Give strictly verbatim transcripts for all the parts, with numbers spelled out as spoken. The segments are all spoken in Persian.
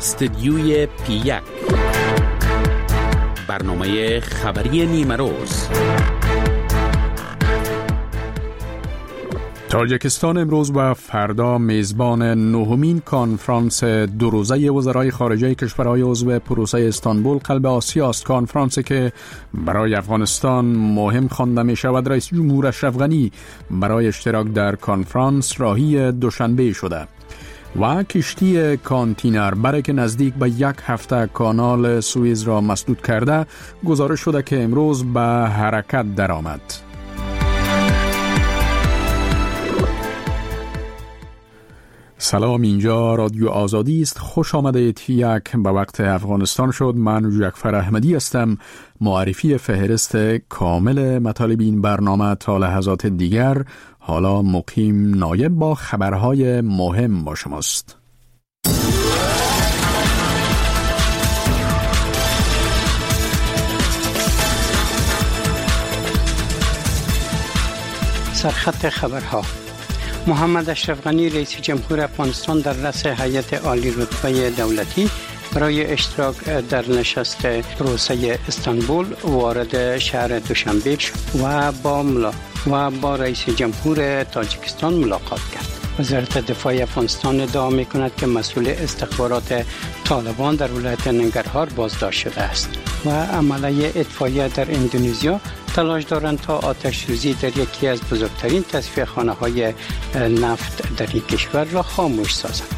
استدیوی پی یک، برنامه خبری نیمه روز. تاجیکستان امروز و فردا میزبان نهمین کنفرانس دو روزه وزرای خارجه کشورهای عضو پروسه استانبول قلب آسیا است. کنفرانسی که برای افغانستان مهم خوانده می شود. رئیس جمهور اشرف غنی برای اشتراک در کنفرانس راهی دوشنبه شده و کشتی کانتینر برای که نزدیک به یک هفته کانال سوئیز را مسدود کرده گزارش شده که امروز به حرکت درآمد. سلام، اینجا رادیو آزادی است. خوش آمده یک به وقت افغانستان شد. من جعفر احمدی هستم. معرفی فهرست کامل مطالب این برنامه تا لحظات دیگر. حالا مقیم نایب با خبرهای مهم با شماست. سرخط خبرها: محمد اشرف غنی رئیس جمهور افغانستان در رأس هیئت عالی رتبه دولتی برای اشتراک در نشست پروسه استانبول وارد شهر دوشنبه شد و با ملا و با رئیس جمهور تاجیکستان ملاقات کرد. وزارت دفاع افغانستان ادعا می‌کند که مسئول استخبارات طالبان در ولایت ننگرهار بازداشت شده است و عملیه اطفائیه در اندونزیا تلاش دارند تا آتش سوزی در یکی از بزرگترین تصفیه‌خانه‌های نفت در این کشور را خاموش سازند.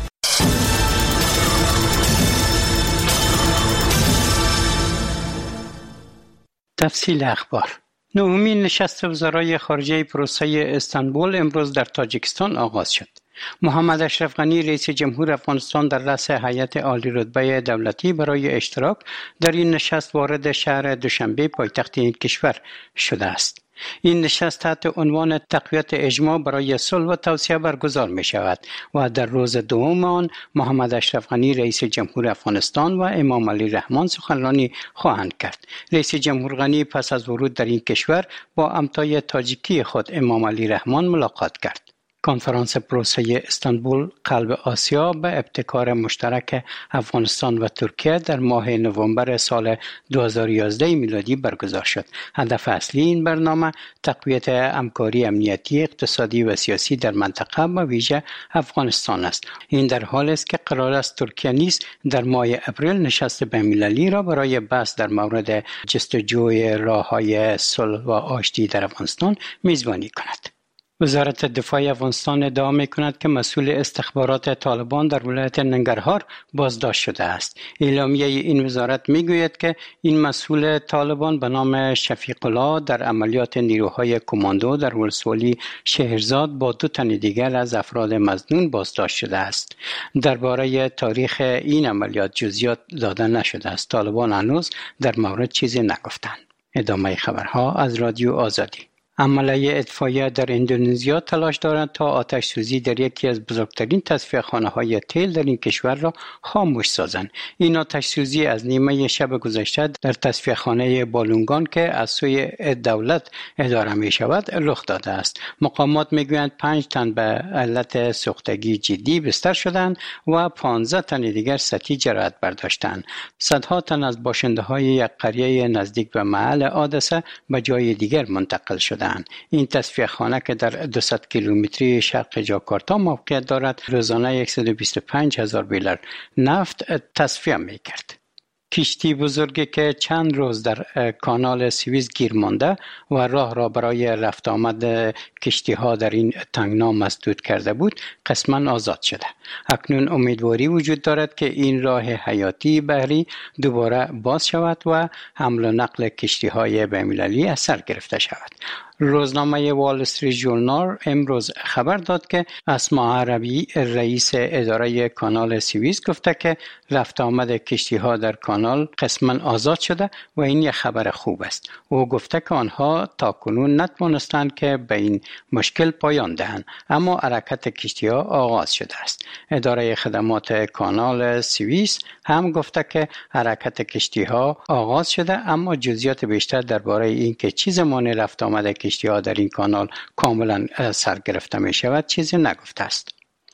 تفصیل اخبار: نهمین نشست وزرای خارجه پروسه استانبول امروز در تاجیکستان آغاز شد. محمد اشرف غنی رئیس جمهور افغانستان در رأس هیئت عالی رتبه دولتی برای اشتراک در این نشست وارد شهر دوشنبه پایتخت این کشور شده است. این نشست تحت عنوان تقویت اجماع برای صلح و توسعه برگزار می شود و در روز دوم آن محمد اشرف غنی رئیس جمهور افغانستان و امام علی رحمان سخنرانی خواهند کرد. رئیس جمهور غنی پس از ورود در این کشور با همتای تاجیکی خود امام علی رحمان ملاقات کرد. کنفرانس پروسه استانبول قلب آسیا به ابتکار مشترک افغانستان و ترکیه در ماه نوامبر سال دو هزار و یازده میلادی برگزار شد. هدف اصلی این برنامه تقویت همکاری امنیتی، اقتصادی و سیاسی در منطقه و ویژه افغانستان است. این در حالی است که قرار است ترکیه نیز در ماه اپریل نشست بین‌المللی را برای بحث در مورد جستجوی راه‌های صلح و آشتی در افغانستان میزبانی کند. وزارت دفاع افغانستان ادعا می‌کند که مسئول استخبارات طالبان در ولایت ننگرهار بازداشت شده است. اعلامیه این وزارت می‌گوید که این مسئول طالبان به نام شفیق الله در عملیات نیروهای کماندو در ولسوالی شهرزاد با دو تن دیگر از افراد مظنون بازداشت شده است. درباره تاریخ این عملیات جزئیات داده نشده است. طالبان هنوز در مورد چیزی نگفتند. ادامه خبرها از رادیو آزادی. عملیه اطفائیه در اندونزیا تلاش دارند تا آتش سوزی در یکی از بزرگترین تصفیه‌خانه‌های تیل در این کشور را خاموش سازند. این آتش سوزی از نیمه شب گذشته در تصفیه‌خانه بالونگان که از سوی دولت اداره می شود رخ داده است. مقامات میگویند پنج تن به علت سوختگی جدی بستر شدند و پانزده تن دیگر سطحی جراحت برداشتند. صدها تن از باشنده‌های یک قریه نزدیک به محل حادثه به جای دیگر منتقل شدند. این تصفیه‌خانه که در دویست کیلومتری شرق جاکارتا موقعیت دارد روزانه صد و بیست و پنج هزار بیرل نفت تصفیه می‌کرد. کشتی بزرگی که چند روز در کانال سوئیز گیر مانده و راه را برای رفت آمد کشتی ها در این تنگنا مسدود کرده بود قسماً آزاد شده. اکنون امیدواری وجود دارد که این راه حیاتی بحری دوباره باز شود و حمل و نقل کشتی های بین‌المللی از سر گرفته شود. روزنامه وال استریت ژورنال امروز خبر داد که اسما عربی رئیس اداره کانال سوئیز گفته که رفت آمد کشتی ها در کانال قسماً آزاد شده و این یک خبر خوب است. او گفته که آنها تاکنون نتوانستند که به این مشکل پایان دهند، اما حرکت کشتی ها آغاز شده است. اداره خدمات کانال سوئیس هم گفته که حرکت کشتی ها آغاز شده، اما جزئیات بیشتر درباره اینکه چه زمانی رفت آمد کشتی ها در این کانال کاملا سر گرفته می شود چیزی نگفته است.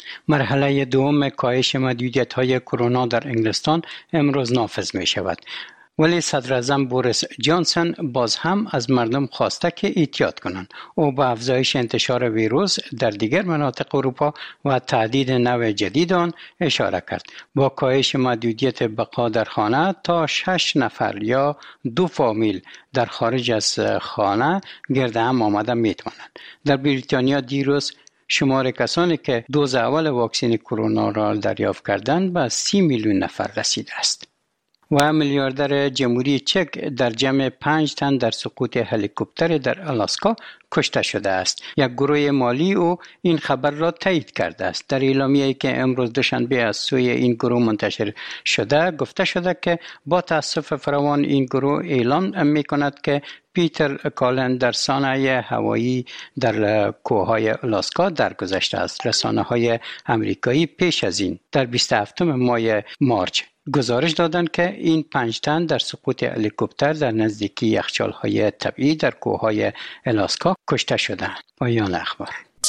مرحله دوم کاهش محدودیت‌های کرونا در انگلستان امروز نافذ می شود. ولی صدر اعظم بوریس جانسون باز هم از مردم خواسته که احتیاط کنند. او به افزایش انتشار ویروس در دیگر مناطق اروپا و تعدید نوع جدید آن اشاره کرد. با کاهش محدودیت بقا در خانه تا شش نفر یا دو فامیل در خارج از خانه گرد هم آمده می توانند. در بریتانیا دیروز شمار کسانی که دوز اول واکسن کرونا را دریافت کردند به سی میلیون نفر رسیده است. و میلیاردر جمهوری چک در جمع پنج تن در سقوط هلیکوپتر در آلاسکا کشته شده است. یک گروه مالی او این خبر را تایید کرده است. در اعلامیه‌ای که امروز دوشنبه از سوی این گروه منتشر شده گفته شده که با تأسف فراوان این گروه اعلام می‌کند که پیتر کالن در صحنه هوایی در کوههای آلاسکا درگذشته است. رسانه‌های آمریکایی پیش از این در بیست و هفتم ماه مارچ گزارش دادند که این پنج تن در سقوط هلیکوپتر در نزدیکی یخچال‌های طبیعی در کوههای آلاسکا کشته شدند. پایان اخبار.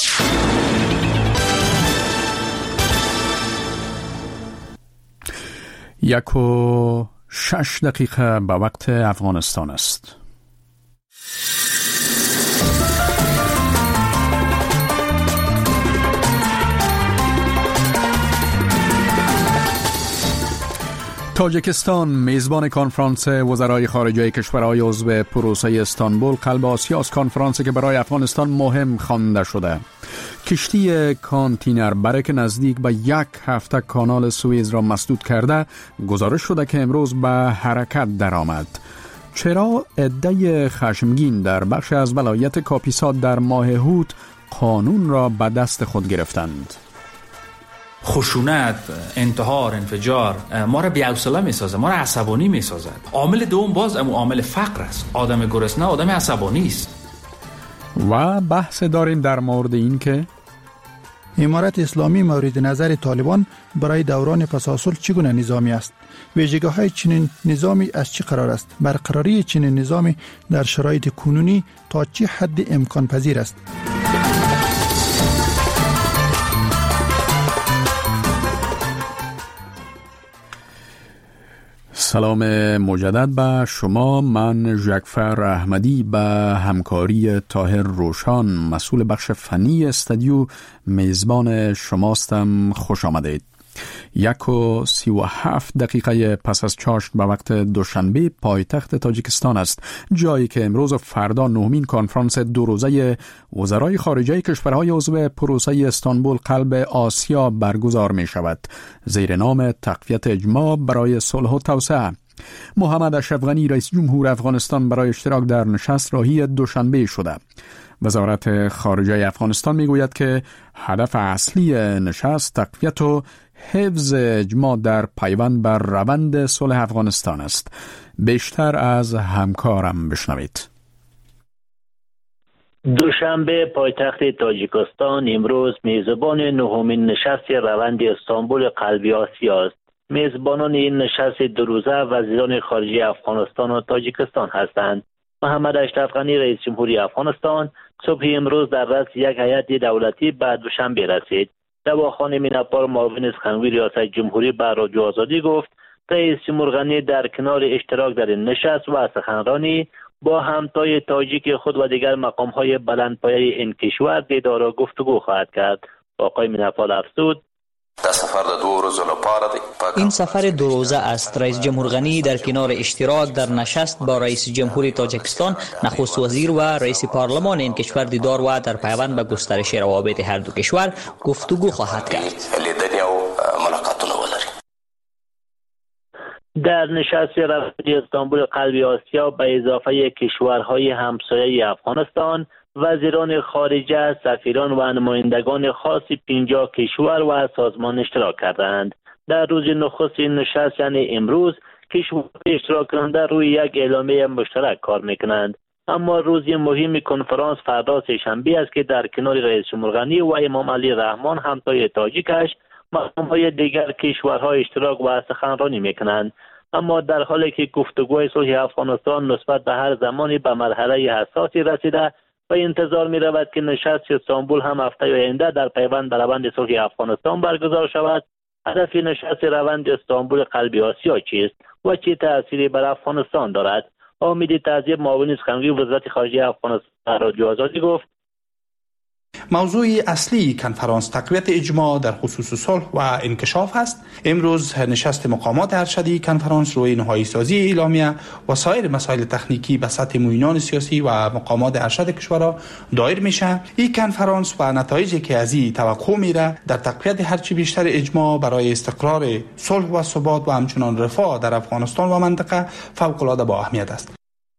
یک و شش دقیقه به وقت افغانستان است. تاجیکستان میزبان کنفرانس وزرای خارجه کشورهای عضو پروسه استانبول قلب آسیا است. کنفرانسی که برای افغانستان مهم خوانده شده. کشتی کانتینر بره که نزدیک به یک هفته کانال سوئیز را مسدود کرده گزارش شده که امروز به حرکت درآمد. چرا عده خشمگین در بخش از ولایت کاپیسا در ماه هوت قانون را به دست خود گرفتند؟ خشونت، انتحار، انفجار ما را بی‌حوصله می‌سازد، ما را عصبانی می‌سازد. عامل دوم باز امو عامل فقر است. آدم گرسنه آدم عصبانی است. و بحث داریم در مورد این که امارت اسلامی مورد نظر طالبان برای دوران پساسل چگونه نظامی است؟ ویژگی‌های چنین نظامی از چه قرار است؟ برقراری چنین نظامی در شرایط کنونی تا چه حد امکان پذیر است؟ سلام مجدد به شما. من ژکفر احمدی به همکاری طاهر روشان مسئول بخش فنی استودیو میزبان شماستم. خوش آمدید. یک و سی و هفت دقیقه پس از چاشت به وقت دوشنبه پایتخت تاجیکستان است، جایی که امروز و فردا نهمین کنفرانس دو روزه وزرای خارجه کشورهای عضو پروسه استانبول قلب آسیا برگزار می شود زیر نام تقویت اجماع برای صلح و توسعه. محمد اشرف غنی رئیس جمهور افغانستان برای اشتراک در نشست راهی دوشنبه شده. وزارت خارجه افغانستان می گوید که هدف اصلی نشست تقویت و حفظ اجماع در پیوند بر روند صلح افغانستان است. بیشتر از همکارم بشنوید. دوشنبه پایتخت تاجیکستان امروز میزبان نهمین نشست روند استانبول قلب آسیا است. میزبانان این نشست دو روزه وزیران خارجه افغانستان و تاجیکستان هستند. محمد اشرف غنی رئیس جمهوری افغانستان صبح امروز در رأس یک هیئت دولتی به دوشنبه رسید. دواخان میناپور معاون سخنگوی ریاست جمهوری به رادیو آزادی گفت رئیس جمهور غنی در کنار اشتراک در این نشست و سخنرانی با همتای تاجیک خود و دیگر مقام‌های بلندپایه این کشور دیدار و گفتگو خواهد کرد. آقای میناپور افزود این سفر دو روزه است. رئیس جمهور غنی در کنار اشتراک در نشست با رئیس جمهوری تاجیکستان، نخست وزیر و رئیس پارلمان این کشور دیدار و در پیوند به گسترش روابط هر دو کشور گفتگو خواهد کرد. در نشست روند استانبول قلب آسیا به اضافه کشورهای همسایه افغانستان، وزیران خارجه، سفیران و نمایندگان خاص پنجاه کشور و سازمان اشتراک کردند. در روز نخست این نشست یعنی امروز کشورهای اشتراک کننده روی یک اعلامیه مشترک کار میکنند. اما روز مهم کنفرانس فردا سه‌شنبه است که در کنار رئیس جمهور غنی و امام علی رحمان همتای تاجیکش مقام‌های دیگر کشورها اشتراک و سخنرانی میکنند. اما در حالی که گفتگوی صلح افغانستان نسبت به هر زمانی به مرحله حساسی رسیده، و انتظار می رود که نشست استانبول هم هفته آینده در پیوند به روند صلح افغانستان برگزار شود. هدف نشست روند استانبول قلب آسیا چیست و چه تأثیری بر افغانستان دارد؟ حامد تعذیب، معاون سخنگوی وزارت خارجه افغانستان، در رادیو آزادی گفت موضوع اصلی کنفرانس تقویت اجماع در خصوص صلح و انکشاف است. امروز نشست مقامات ارشدی کنفرانس روی نهایی سازی اعلامیه و سایر مسائل تکنیکی به سطح معینان سیاسی و مقامات ارشد کشورها دایر میشه. این کنفرانس و نتایجی که از این توقع میره در تقویت هرچی بیشتر اجماع برای استقرار صلح و ثبات و همچنان رفاه در افغانستان و منطقه فوق العاده با اهمیت است.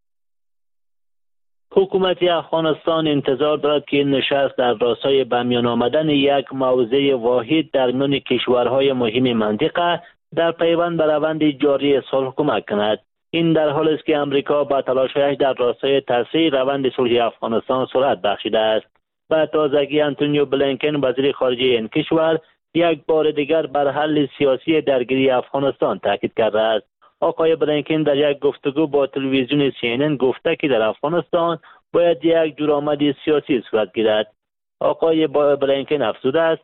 حکومت افغانستان انتظار دارد که این نشست در راستای به میان آمدن یک موضع واحد در میان کشورهای مهم منطقه در پیوند به روند جاری صلح کمک کند. این در حالی است که امریکا با تلاش‌هایش در راستای تسریع روند صلح افغانستان سرعت بخشیده است. به تازگی آنتونیو بلینکن وزیر خارجه این کشور یک بار دیگر بر حل سیاسی درگیری افغانستان تاکید کرده است. آقای بلینکن در یک گفتگو با تلویزیون سی ان ان گفته که در افغانستان باید یک جورآمد سیاسی صورت گیرد. آقای بلینکن افزوده است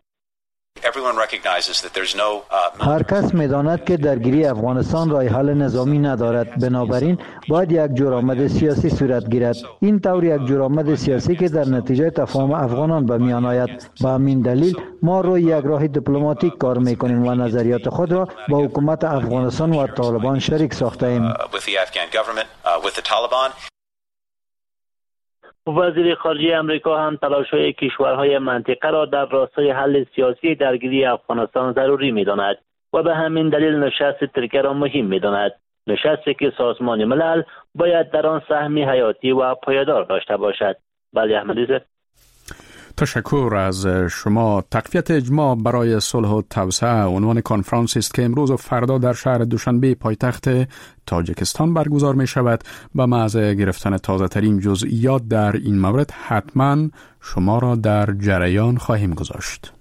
هر کس می‌داند که درگیری افغانستان راه حل نظامی ندارد، بنابراین باید یک جورآمد سیاسی صورت گیرد. این طور یک جورآمد سیاسی که در نتیجه تفاهم افغانان به میان آید. به همین دلیل ما روی یک راه دیپلماتیک کار می‌کنیم و نظریات خود را با حکومت افغانستان و طالبان شریک ساخته‌ایم. وزیر خارجه امریکا هم تلاش‌های کشورهای منطقه را در راستای حل سیاسی درگیری افغانستان ضروری می‌داند و به همین دلیل نشست ترکیه را مهم می‌داند. نشستی که سازمان ملل باید در آن سهمی حیاتی و پایدار داشته باشد. ولی احمدی، تشکر از شما. تقویت اجماع برای صلح و توسعه عنوان کنفرانسی است که امروز و فردا در شهر دوشنبه پایتخت تاجیکستان برگزار می شود. به محض گرفتن تازه ترین جزئیات در این مورد حتما شما را در جریان خواهیم گذاشت.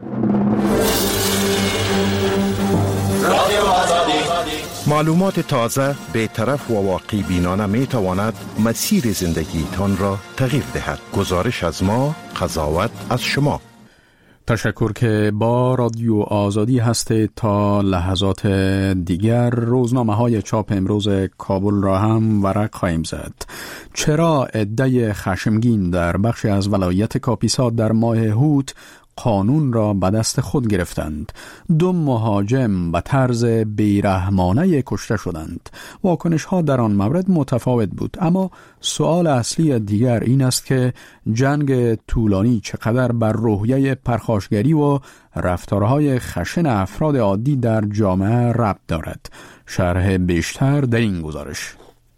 معلومات تازه، بی‌طرف و واقعی بینانه می تواند مسیر زندگی تان را تغییر دهد. گزارش از ما، قضاوت از شما. تشکر که با رادیو آزادی هستید. تا لحظات دیگر روزنامه های چاپ امروز کابل را هم ورق خواهیم زد. چرا عده خشمگین در بخشی از ولایت کاپیسا در ماه هوت قانون را به دست خود گرفتند؟ دو مهاجم به طرز بیرحمانه کشته شدند. واکنش ها در آن مورد متفاوت بود، اما سوال اصلی دیگر این است که جنگ طولانی چقدر بر روحیه پرخاشگری و رفتارهای خشن افراد عادی در جامعه ربط دارد. شرح بیشتر در این گزارش.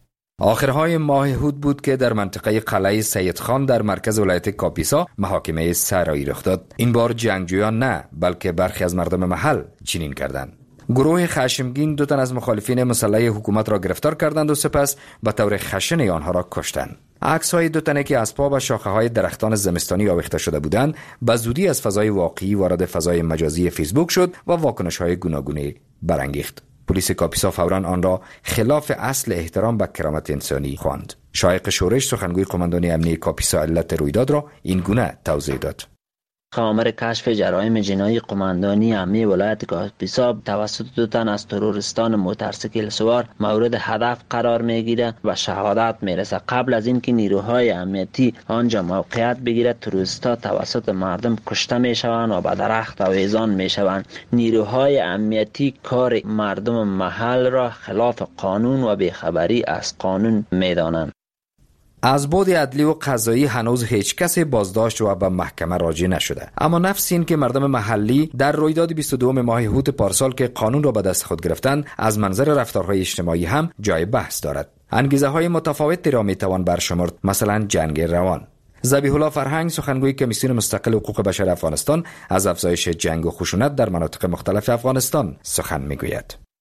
آخرهای ماه هود بود که در منطقه قلعه سید خان در مرکز ولایت کاپیسا محاکمه سرایی رخ داد. این بار جنگجویان نه، بلکه برخی از مردم محل چنین کردند. گروه خشمگین دو تن از مخالفین مسلح حکومت را گرفتار کردند و سپس به طور خشن آنها را کشتند. عکس‌های دو تنه که از پا و شاخه‌های درختان زمستانی آویخته شده بودند به زودی از فضای واقعی وارد فضای مجازی فیسبوک شد و واکنش‌های گوناگونی برانگیخت. پلیس کاپیسا فوراً آن را خلاف اصل احترام به کرامت انسانی خواند. شایق شورش سخنگوی قماندان امنیتی کاپیسا علت رویداد را این گونه توضیح داد. آمر کشف جرایم جنایی قماندانی امنیتی ولایت کاپیسا توسط دو تن از ترورستان موتورسیکل سوار مورد هدف قرار میگیرد و شهادت میرسد. قبل از اینکه نیروهای امنیتی آنجا موقعیت بگیرد، تروریست‌ها توسط مردم کشته میشوند و به درخت آویزان میشوند. نیروهای امنیتی کار مردم محل را خلاف قانون و بیخبری از قانون میدانند. از بعد عدلی و قضایی هنوز هیچ کسی بازداشت و به محکمه راجع نشده، اما نفس این که مردم محلی در رویداد بیست و دوم ماه هوت پارسال که قانون را به دست خود گرفتند از منظر رفتارهای اجتماعی هم جای بحث دارد. انگیزه های متفاوتی را می توان برشمرد، مثلا جنگ روان. ذبیح الله فرهنگ سخنگوی کمیسیون مستقل حقوق بشر افغانستان از افزایش جنگ و خشونت در مناطق مختلف افغانستان سخن میگوید.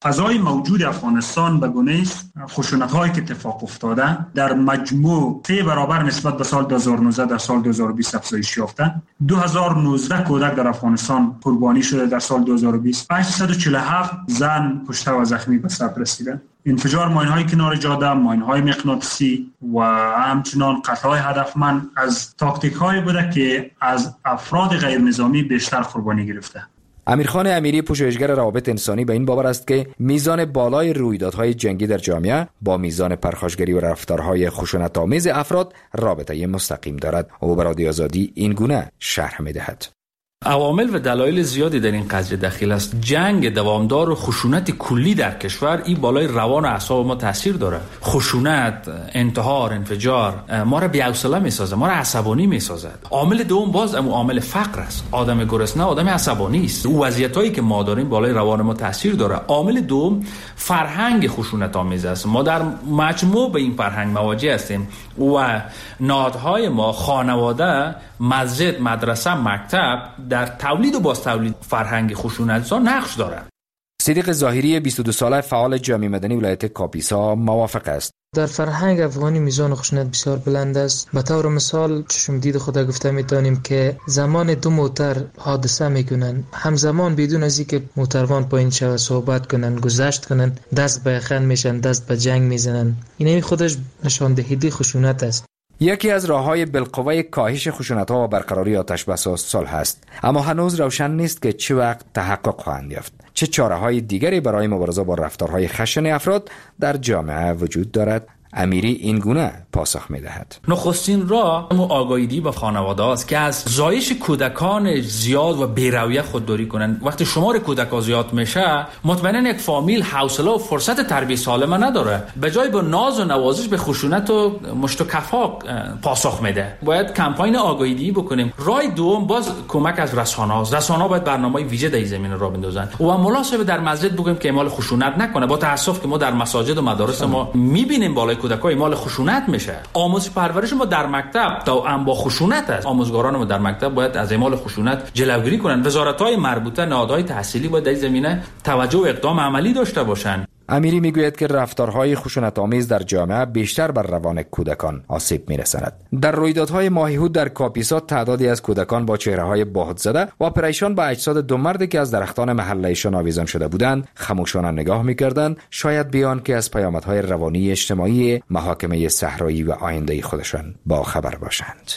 فضای موجود افغانستان به گونه است خشونت‌هایی که اتفاق افتاده در مجموع سه برابر نسبت به سال دو هزار و نوزده در سال دو هزار و بیست افزایش یافته. دو هزار و نوزده کودک در افغانستان قربانی شده در سال دو هزار و بیست. هشتصد و چهل و هفت زن کشته و زخمی به سر رسیده. انفجار ماین‌های کنار جاده، ماین‌های مغناطیسی و همچنان قتل‌های هدفمند از تاکتیک‌هایی بوده که از افراد غیر نظامی بیشتر قربانی گرفته. امیرخان امیری پژوهشگر روابط انسانی به این باور است که میزان بالای رویدادهای جنگی در جامعه با میزان پرخاشگری و رفتارهای خشونت‌آمیز افراد رابطه مستقیم دارد. او بر رادیو آزادی این گونه شرح می‌دهد. عوامل و دلایل زیادی در این قضیه دخیل است. جنگ دوامدار و خشونت کلی در کشور این بالای روان و اعصاب ما تاثیر داره. خشونت، انتحار، انفجار ما را بی‌حوصله می‌سازه، ما را عصبانی می‌سازد. عامل دوم باز اون عامل فقر است. آدم گرسنه آدم عصبانی است. او وضعیتایی که ما داریم بالای روان ما تاثیر داره. عامل دوم فرهنگ خشونت آمیز است. ما در مجموع به این فرهنگ مواجه هستیم و نهادهای ما، خانواده، مسجد، مدرسه، مکتب در تولید و باز تولید فرهنگ خشونت‌زا نقش دارند. صدیق ظاهری بیست و دو ساله فعال جامعه مدنی ولایت کاپیسا موافق است. در فرهنگ افغانی میزان خشونت بسیار بلند است. به طور مثال چشم دید خدا گفته میتونیم که زمان دو موتر حادثه میکنن، همزمان بدون از اینکه موتروان پایین شود صحبت کنن، گذشت کنن، دست به یخن میشن، دست به جنگ میزنن. این خودش نشان دهنده خشونت است. یکی از راه‌های بالقوه کاهش خشونت‌ها و برقراری آتش بس صلح است، اما هنوز روشن نیست که چه وقت تحقق خواهند یافت. چه چاره‌های دیگری برای مبارزه با رفتارهای خشن افراد در جامعه وجود دارد؟ امیری این گونه پاسخ می‌دهد. نخستین راه آگاهی با خانواده است که از زایش کودکان زیاد و بی‌رویه خودداری کنند. وقتی شمار کودکان زیاد میشه، مطمئنا یک فامیل حوصله و فرصت تربیت سالم نداره. به جای با ناز و نوازش به خشونت و مشت و کفاق پاسخ میده. باید کمپاین آگاهی بکنیم. راه دوم باز کمک از رسانه‌ها است. رسانه‌ها باید برنامه‌های ویژه در این زمینه را بندازن. و مناسب در مسجد بگیم که اعمال خشونت نکنه. با تأسف که ما در مساجد و مدارس ما می‌بینیم بالای کودکای مال خشونت میشه. آموزش پرورش ما در مکتب تا ام با خشونت است. آموزگاران ما در مکتب باید از اعمال خشونت جلوگیری کنند. وزارت‌های مربوطه، نهادهای تحصیلی باید در این زمینه توجه و اقدام عملی داشته باشند. امیری میگوید که رفتارهای خشونت‌آمیز در جامعه بیشتر بر روان کودکان آسیب میرساند. در رویدادهای ماهی‌هود در کاپیسا تعدادی از کودکان با چهره‌های باهت زده و پریشان به اجساد دو مردی که از درختان محله‌شان آویزان شده بودند خاموشانه نگاه می‌کردند، شاید بیان که از پیامدهای روانی اجتماعی محاکمه صحرایی و آینده خودشان با خبر باشند.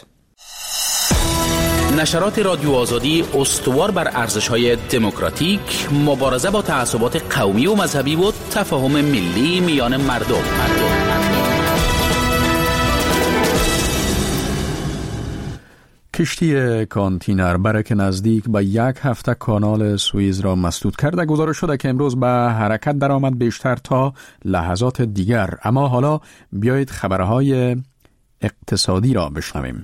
نشرات رادیو آزادی استوار بر ارزش‌های دموکراتیک، مبارزه با تعصبات قومی و مذهبی و تفاهم ملی میان مردم. کشتی کانتینر برک نزدیک به یک هفته کانال سوئیز را مسدود کرده. گزارش شده که امروز به حرکت درآمد بیشتر تا لحظات دیگر. اما حالا بیایید خبرهای اقتصادی را بشنویم.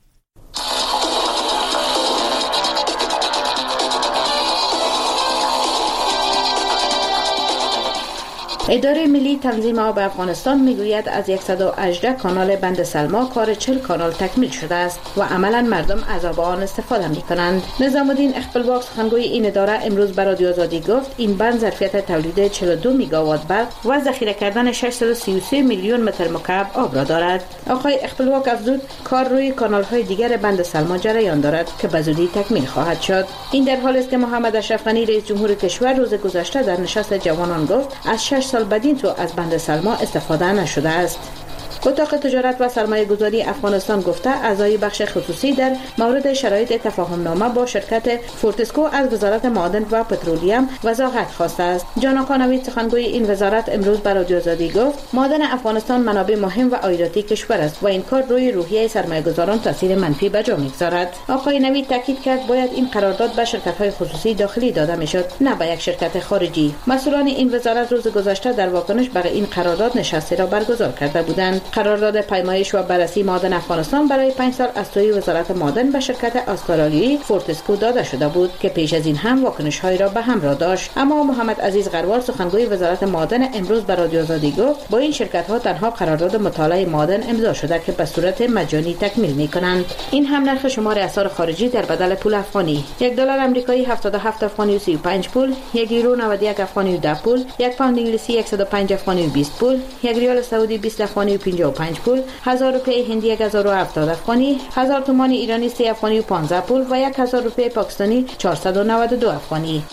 اداره ملی تنظیم آب افغانستان میگوید از صد و هجده کانال بند سلما کار چهل کانال تکمیل شده است و عملا مردم از آب آن استفاده می کنند. نظام الدین اقبالواق سخنگوی این اداره امروز به رادیو آزادی گفت این بند ظرفیت تولید چهل و دو میگاوات برق و ذخیره کردن ششصد و سی و سه میلیون متر مکعب آب را دارد. آقای اقبالواق افزود کار روی کانال های دیگر بند سلما جریان دارد که به زودی تکمیل خواهد شد. این در حالی است که محمد اشرف غنی رئیس جمهور کشور روز گذشته در نشست جوانان گفت از شش سال بدین تو از بند سلما استفاده نشده است. اتاق تجارت و سرمایه گذاری افغانستان گفته اعضای بخش خصوصی در مورد شرایط تفاهم نامه با شرکت فورتسکو از وزارت معادن و پترولیم وضاحت خواسته است. جان کانوی سخنگوی این وزارت امروز به رادیو آزادی گفت معادن افغانستان منابع مهم و عایداتی کشور است و این کار روی روحیه سرمایه گذاران تاثیر منفی به جا می‌گذارد. آقای نوید تاکید کرد باید این قرارداد به شرکت‌های خصوصی داخلی داده میشد نه به یک شرکت خارجی. مسئولان این وزارت روز گذشته در واکنش برای این قرارداد نشستی را برگزار کرده بودند. قرارداد پیمایش و بررسی معادن افغانستان برای پنج سال از سوی وزارت معادن به شرکت استرالیایی فورتسکو داده شده بود که پیش از این هم واکنش‌های را به همراه داشت. اما محمد عزیز غروال سخنگوی وزارت معادن امروز به رادیو آزادی گفت با این شرکت‌ها تنها قرارداد مطالعه معادن امضا شده که به صورت مجانی تکمیل می‌کنند. این هم نرخ شمار اسعار خارجی در بدل پول افغانی: یک دلار آمریکایی هفتاد و هفت افغانی و سی و پنج پول، یک یورو نود و یک افغانی و ده پول، یک پوند انگلیسی صد و پنج افغانی و بیست پول، یک ریال سعودی بیست افغانی و پنجاه و پنج پول، هزار روپیه هندی یک هزار و هفتاد افغانی، هزار تومان ایرانی سه افغانی و پانزده پول و یک هزار روپیه پاکستانی چهارصد و نود و دو افغانی.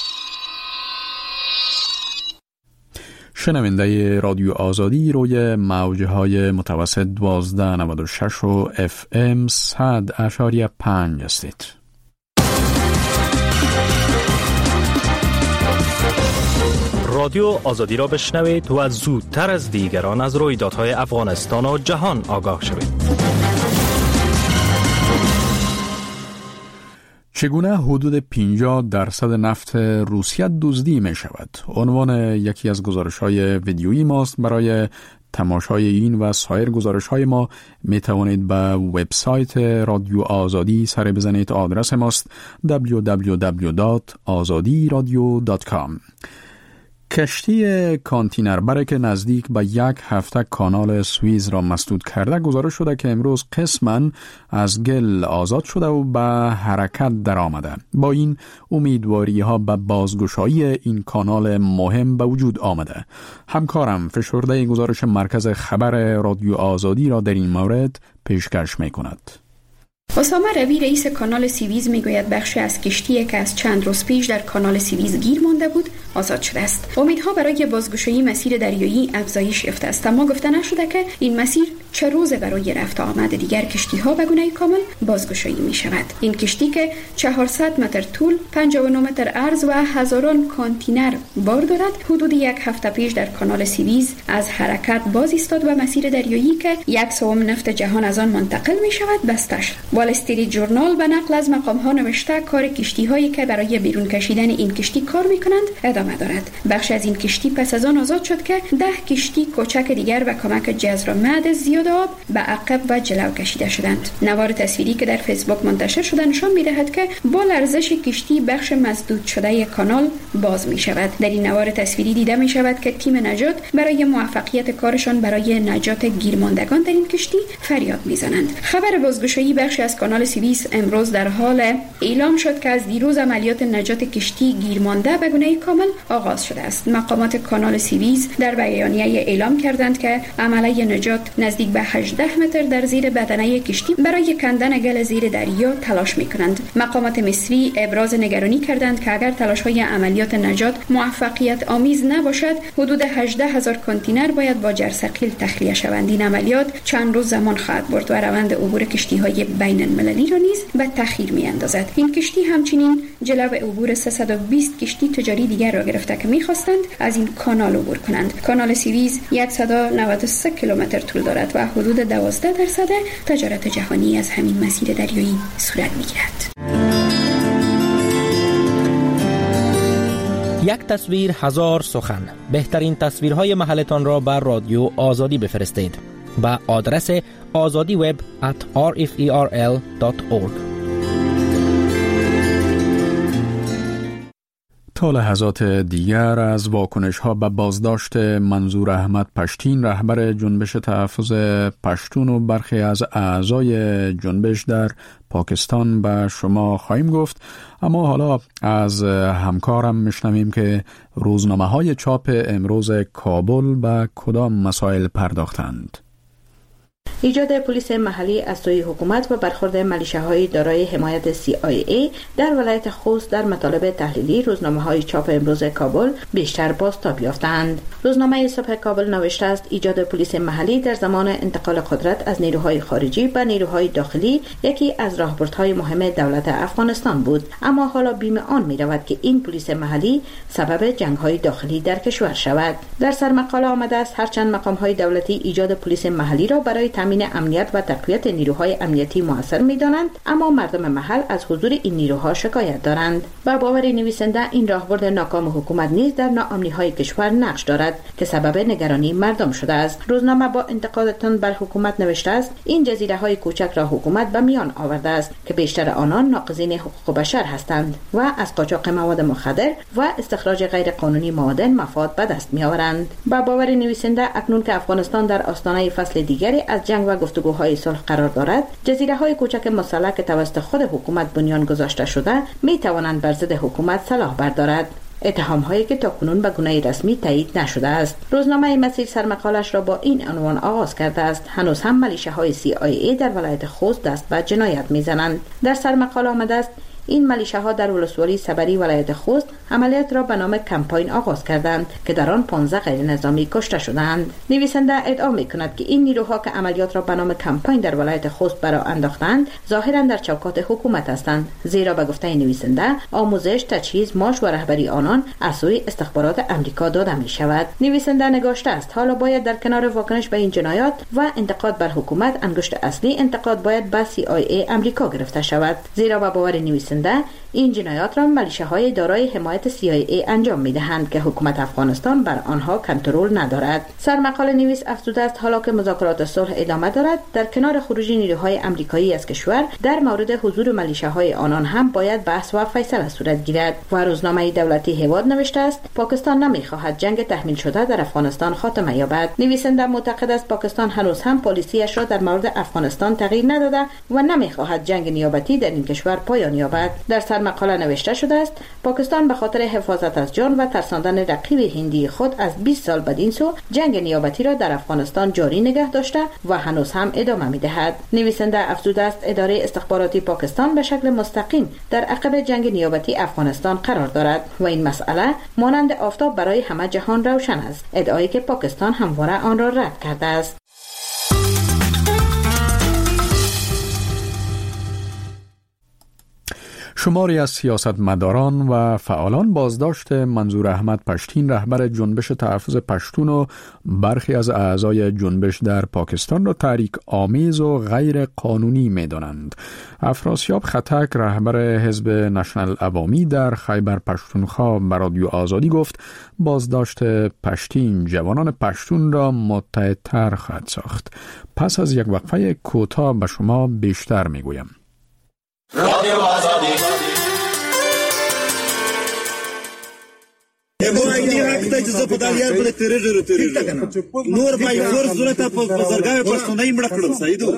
شنونده رادیو آزادی روی موجه های متوسط دوازده نود و شش و اف ام صد اشاری پنج هستید. رادیو آزادی را بشنوید و زودتر از دیگران از رویدادهای افغانستان و جهان آگاه شوید. چگونه حدود پنجاه درصد نفت روسیه دزدی می شود؟ عنوان یکی از گزارش‌های ویدیویی ماست. برای تماشای این و سایر گزارش‌های ما می توانید به وبسایت رادیو آزادی سر بزنید. آدرس ماست دبلیو دبلیو دبلیو دات آزادی رادیو دات کام. کشتی کانتینربر که نزدیک به یک هفته کانال سوئیز را مسدود کرده گزارش شده که امروز قسماً از گل آزاد شده و به حرکت در آمده. با این امیدواری ها به بازگشایی این کانال مهم به وجود آمده. همکارم فشرده گزارش مرکز خبر رادیو آزادی را در این مورد پیشکش می کند. اسامه روی رئیس کانال سوئیز میگوید بخشی از کشتی که از چند روز پیش در کانال سوئیز گیر مانده بود آزاد شده است. امیدها برای بازگشایی مسیر دریایی افزایش یافته است، اما گفته نشده که این مسیر چه روز برای رفت آمد دیگر کشتی ها به گونه کامل بازگشایی می شود. این کشتی که چهارصد متر طول، پنجاه و نه متر عرض و هزاران کانتینر بار دارد، حدود یک هفته پیش در کانال سوئیز از حرکت باز ایستاد و مسیر دریایی که یک سوم نفت جهان از آن منتقل می شود بسته شد. وال استریت جورنال به نقل از مقام ها نوشته کار کشتی هایی که برای بیرون کشیدن این کشتی کار می کنند ادامه دارد. بخش از این کشتی پس از آن آزاد شد که ده کشتی کوچک دیگر به کمک جزر مد زیاد آب به عقب و جلو کشیده شدند. نوار تصویری که در فیسبوک منتشر شده نشان می‌دهد که با لرزش کشتی بخش مسدود شده کانال باز می شود. در این نوار تصویری دیده می شود که تیم نجات برای موفقیت کارشان برای نجات گیرماندگان در این کشتی فریاد می‌زنند. خبر بازگشایی بخش از کانال سوئیس امروز در حال اعلام شد که از دیروز عملیات نجات کشتی گیرمانده به گونه کامل آغاز شده است. مقامات کانال سوئیس در بیانیه اعلام کردند که عملیات نجات نزدیک به هجده متر در زیر بدنه کشتی برای کندن گل زیر دریا تلاش می‌کنند. مقامات مصری ابراز نگرانی کردند که اگر تلاش‌های عملیات نجات موفقیت آمیز نباشد، حدود هجده هزار کانتینر باید با جرثقیل تخلیه شوند. این عملیات چند روز زمان خواهد برد و روند عبور کشتی‌های بین المللی را نیز به تأخیر می‌اندازد. این کشتی همچنین جلو عبور سیصد و بیست کشتی تجاری دیگر را گرفته که می‌خواستند از این کانال عبور کنند. کانال سوئیس صد و نود و سه کیلومتر طول دارد و حدود دوازده درصد تجارت جهانی از همین مسیر دریایی صورت می‌گیرد. یک تصویر هزار سخن. بهترین تصویرهای محلتان را بر رادیو آزادی بفرستید با آدرس آزادی وب ات آر اف ای آر ال دات اورگ. تا لحظات دیگر از واکنش‌ها به بازداشت منظور احمد پشتین رهبر جنبش تحفظ پشتون و برخی از اعضای جنبش در پاکستان به شما خواهیم گفت، اما حالا از همکارم میشنویم که روزنامه‌های چاپ امروز کابل به کدام مسائل پرداختند. ایجاد پلیس محلی از سوی حکومت و برخورد ملیشه‌های دارای حمایت سی آی ای در ولایت خوست در مطالب تحلیلی روزنامه‌های چاپ امروز کابل بیشتر بازتاب یافتند. روزنامه صبح کابل نوشته است ایجاد پلیس محلی در زمان انتقال قدرت از نیروهای خارجی به نیروهای داخلی یکی از راهبردهای مهم دولت افغانستان بود، اما حالا بیم آن می‌رود که این پلیس محلی سبب جنگ‌های داخلی در کشور شود. در سر مقاله آمده است هرچند مقام‌های دولتی ایجاد پلیس محلی را برای تامین امنیت و تقویت نیروهای امنیتی موثر می‌دانند، اما مردم محل از حضور این نیروها شکایت دارند. با باور نویسنده این راهبرد ناکام حکومت نیز در ناامنی‌های کشور نقش دارد که سبب نگرانی مردم شده است. روزنامه با انتقاداتون بر حکومت نوشته است این جزیره‌های کوچک را حکومت به میان آورده است که بیشتر آنان ناقضین حقوق بشر هستند و از قاچاق مواد مخدر و استخراج غیر قانونی معادن مفاد به دست می‌آورند. با باور نویسنده اکنون که افغانستان در آستانه فصل دیگری از جنگ و گفتگوهای صلح قرار دارد، جزیره‌های کوچک مسلح که توسط خود حکومت بنیان گذاشته شده می‌توانند بر ضد حکومت سلاح بردارد. اتهام هایی که تاکنون به گونه رسمی تایید نشده است. روزنامه مسیر سرمقالش را با این عنوان آغاز کرده است: هنوز هم ملیشه های سی آی ای در ولایت خوست دست به جنایت میزنند. در سرمقاله آمده است این ملیشه ها در ولسوالی صبری ولایت خوست عملیات را به نام کمپاین آغاز کردند که در آن پانزده غیر نظامی کشته شدند. نویسنده ادعا می‌کند که این نیروها که عملیات را به نام کمپاین در ولایت خوست برآ انداختند ظاهراً در چوکات حکومت هستند، زیرا به گفته نویسنده آموزش، تجهیز، معاش و رهبری آنان از سوی استخبارات آمریکا داده می‌شود. نویسنده نگاشته است حالا باید در کنار واکنش به این جنایات و انتقاد بر حکومت، انگشت اصلی انتقاد باید به سی آی ای آمریکا گرفته شود، زیرا به باور نویسنده این جنایات را ملیشه های دارای حمایت سی آی ای انجام می دهند که حکومت افغانستان بر آنها کنترل ندارد. سرمقاله نویس افزوده است حالا که مذاکرات صلح ادامه دارد، در کنار خروج نیروهای آمریکایی از کشور در مورد حضور ملیشه های آنان هم باید بحث و فیصله صورت گیرد. و روزنامه دولتی هواد نوشته است پاکستان نمی خواهد جنگ تحمیل شده در افغانستان خاتمه یابد. نویسنده معتقد است پاکستان هنوز هم پالیسیش را در مورد افغانستان تغییر نداده و نمی خواهد جنگ نیابتی در این کشور پایان یابد. در سرمقاله نوشته شده است پاکستان به خاطر حفاظت از جان و ترساندن رقیب هندی خود از بیست سال بدین سو جنگ نیابتی را در افغانستان جاری نگه داشته و هنوز هم ادامه می‌دهد. نویسنده افزوده است اداره استخباراتی پاکستان به شکل مستقیم در عقب جنگ نیابتی افغانستان قرار دارد و این مسئله مانند آفتاب برای همه جهان روشن است، ادعایی که پاکستان همواره آن را رد کرده است. شماری از سیاستمداران و فعالان بازداشت منظور احمد پشتین رهبر جنبش تحفظ پشتون و برخی از اعضای جنبش در پاکستان را تحریک آمیز و غیر قانونی می‌دانند. افراسیاب خطک رهبر حزب نشنل عوامی در خیبر پشتونخوا به رادیو آزادی گفت بازداشت پشتین جوانان پشتون را متحدتر خواهد ساخت. پس از یک وقفه کوتاه به شما بیشتر می‌گویم. رادیو آزادی امو ایدی حق ته چې په دالیار بل تیرې ډېر تیرې نور مای فرض زړه په بازارګاه پښتونای مړ کړل سیدو.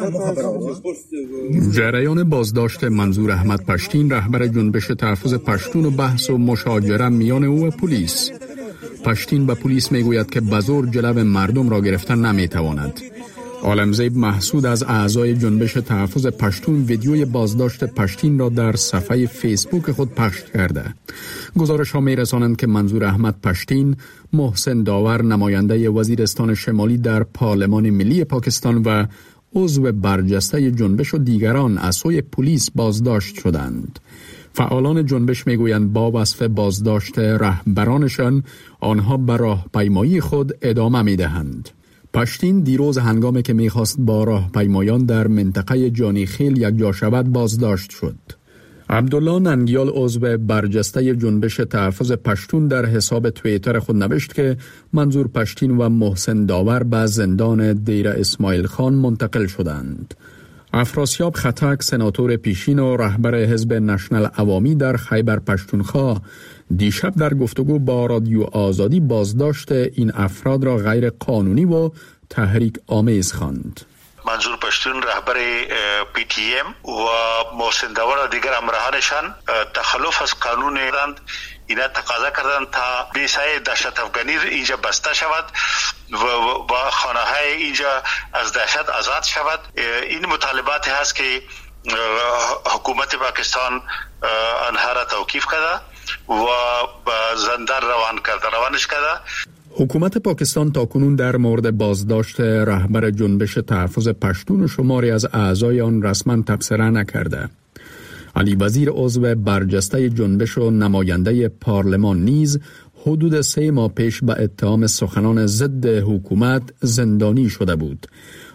جریان بازداشت منظور احمد پشتین رهبر جنبش تحفظ پشتون و بحث و مشاجره میان او و پلیس. پشتین به پلیس میگوید که به زور جلب مردم را گرفتن نمیتواند. عالمزیب محسود از اعضای جنبش تحفظ پشتون ویدیوی بازداشت پشتین را در صفحه فیسبوک خود پخش کرده. گزارش ها می رسانند که منظور احمد پشتین، محسن داور نماینده وزیرستان شمالی در پارلمان ملی پاکستان و عضو برجسته جنبش و دیگران از سوی پلیس بازداشت شدند. فعالان جنبش میگویند با وصف بازداشت رهبرانشان آنها به راهپیمایی خود ادامه میدهند. پشتین دیروز هنگامی که میخواست با راهپیمایان در منطقه جانی خیل یک جا شود بازداشت شد. عبدالله ننگیال عضو برجسته جنبش تحفظ پشتون در حساب توییتر خود نوشت که منظور پشتین و محسن داور به زندان دیر اسماعیل خان منتقل شدند. افراسیاب خطک سناتور پیشین و رهبر حزب نشنل عوامی در خیبر پشتونخوا دیشب در گفتگو با رادیو آزادی بازداشت این افراد را غیر قانونی و تحریک آمیز خواند. منظور پشتون رهبر پی تی ام و محسن داور و دیگر همراهانشان تخلف از قانون دادند. اینا تقاضا کردند تا بیسای دهشت افغانی اینجا بسته شود و با خانه های اینجا از دهشت آزاد شود. این مطالبات هست که حکومت پاکستان آنها را توقیف کرده و به زندان روان کرده روانش کرده. حکومت پاکستان تاکنون در مورد بازداشت رهبر جنبش تحفظ پشتون و شماری از اعضای آن رسما تبصره نکرده. علی وزیر عضو برجسته جنبش و نماینده پارلمان نیز حدود سه ماه پیش به اتهام سخنان ضد حکومت زندانی شده بود.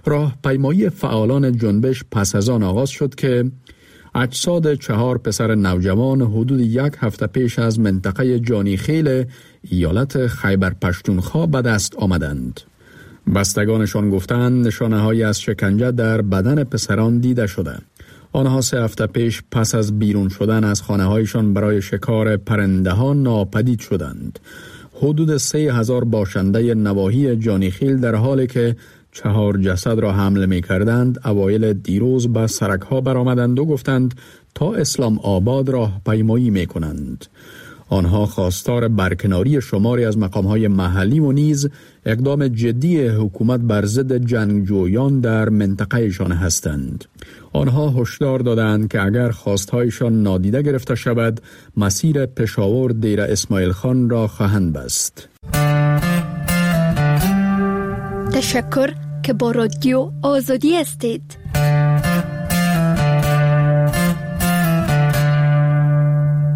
راهپیمایی فعالان جنبش پس از آن آغاز شد که اجساد چهار پسر نوجوان حدود یک هفته پیش از منطقه جانیخیل ایالت خیبر پشتونخوا به دست آمدند. بستگانشان گفتند نشانه‌هایی از شکنجه در بدن پسران دیده شده. آنها سه هفته پیش پس از بیرون شدن از خانه‌هایشان برای شکار پرنده ها ناپدید شدند. حدود سه هزار باشنده نواحی جانیخیل در حالی که چهار جسد را حمل می کردند اوایل دیروز به سرک ها برآمدند و گفتند تا اسلام آباد راه پیمایی می کنند. آنها خواستار برکناری شماری از مقام‌های محلی و نیز اقدام جدی حکومت بر ضد جنگجویان در منطقه‌شان هستند. آنها هشدار دادند که اگر خواستهایشان نادیده گرفته شود، مسیر پشاور دیر اسماعیل خان را خواهند بست. تشکر که با رادیو آزادی هستید.